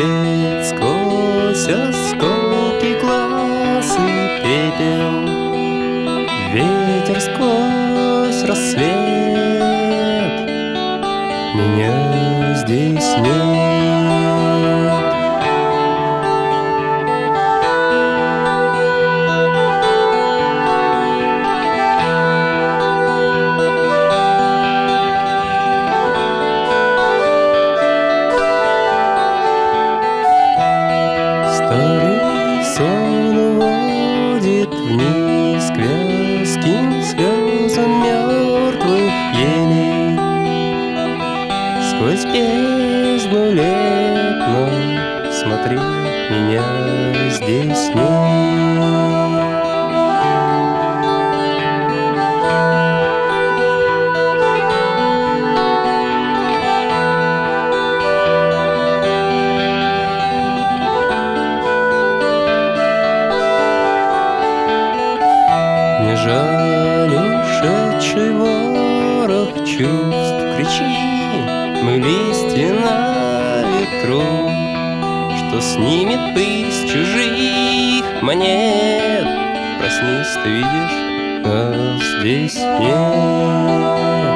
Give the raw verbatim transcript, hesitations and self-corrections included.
свет сквозь осколки глаз и пепел, ветер сквозь рассвет. Меня здесь нет. Старый сон уводит вниз к вязким слезам мертвых елей. Сквозь бездну лет, но смотри, меня здесь нет. Не жаль ушедший ворох чувств, кричи, мы листья на ветру, что снимет пыль с чужих монет. Проснись, ты видишь, а здесь нет.